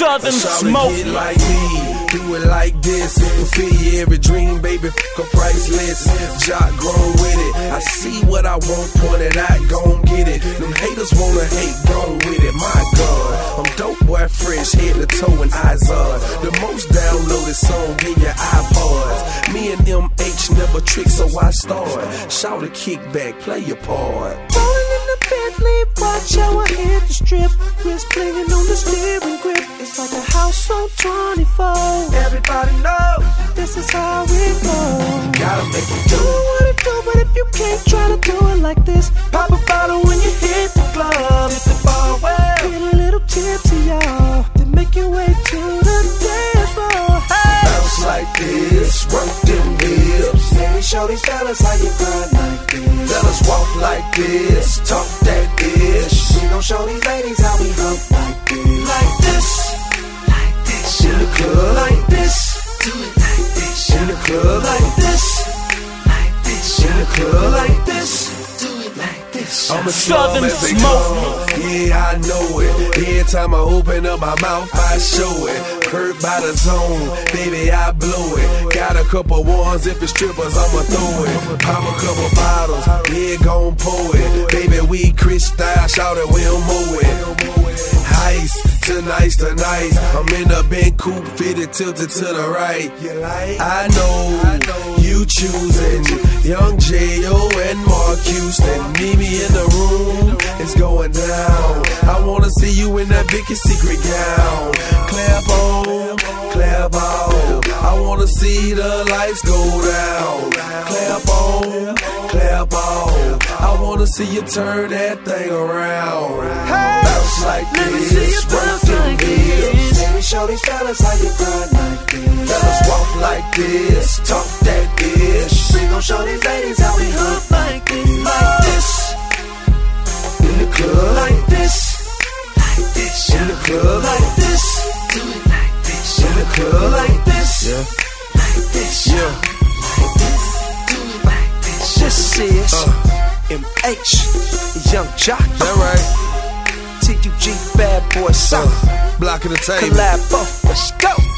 Southern Smoke. Like me, do it like this. Fulfill your every dream, baby. Fuck a priceless. Jock grown with it. I see what I want, point it out, gon' get it. Them haters wanna hate, gone with it. My God, I'm dope boy, fresh head to toe and eyes on. The most downloaded song in your iPods. Me and MH never trick, so I start. Shout a kickback, play your part. Rolling in the Bentley, watch how I hit the strip. Wrist blinging on the steering grip. It's like a house on 24. Everybody knows this is how we go. Gotta make it do what it do, but if you can't try to do it like this, pop a bottle when you hit the club. Hit the bar well. Get a little tipsy, y'all. Then make your way to the dance floor. Hey, bounce like this, work them hips. let me show these fellas how you grind like this. Fellas walk like this, talk that ish. We gon' show these ladies how we hump like this. Like this, Like this. in the club, Like this. do it like this. In the club, Like this. like this. In the club, Like this. do it like this. I'm a Southern as they Smoke. come. Yeah, I know it. Every time I open up my mouth, I show it. Hurt by the zone, baby, I blow it. Got a couple ones, if it's strippers, I'ma throw it. Pop a couple bottles, yeah, gon' pour it. Baby, we Chris style, shout it, we'll mow it. Heist, tonight's the night. I'm in a big coupe, fitted, tilted to the right. I know you choosing Young J.O. and Mark Houston. Meet me in the room, it's going down. I wanna see you in that Vicky's Secret gown. Clap on, clap out. I wanna see the lights go down. Clap on, clap out. I wanna see you turn that thing around. Bounce like Let me see this, you work bounce them like hips. this. Let me show these fellas how you grind like this. Fellas walk like this, talk that ish. We gon' show these ladies how we hump like this. Like this. In the club, Like this. like this. In the club, Like this. do it like this. In the club, Like this. yeah, like this. Yeah, do it like this. This is MH, Young Jock, That right. TUG, Bad Boy South, Block of the table. collab, let's go.